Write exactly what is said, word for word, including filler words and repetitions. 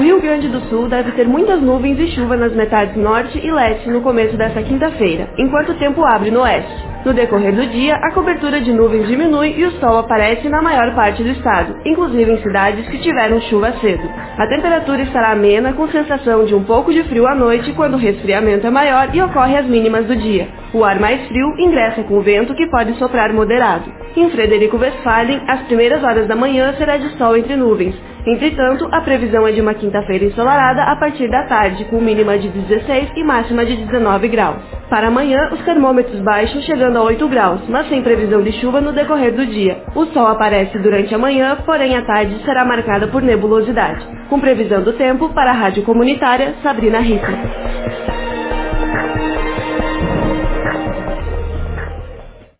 Rio Grande do Sul deve ter muitas nuvens e chuva nas metades norte e leste no começo desta quinta-feira, enquanto o tempo abre no oeste. No decorrer do dia, a cobertura de nuvens diminui e o sol aparece na maior parte do estado, inclusive em cidades que tiveram chuva cedo. A temperatura estará amena, com sensação de um pouco de frio à noite quando o resfriamento é maior e ocorre às mínimas do dia. O ar mais frio ingressa com vento que pode soprar moderado. Em Frederico Westphalen, as primeiras horas da manhã será de sol entre nuvens. Entretanto, a previsão é de uma quinta-feira ensolarada a partir da tarde, com mínima de dezesseis e máxima de dezenove graus. Para amanhã, os termômetros baixam chegando a oito graus, mas sem previsão de chuva no decorrer do dia. O sol aparece durante a manhã, porém a tarde será marcada por nebulosidade. Com previsão do tempo, para a Rádio Comunitária, Sabrina Rita.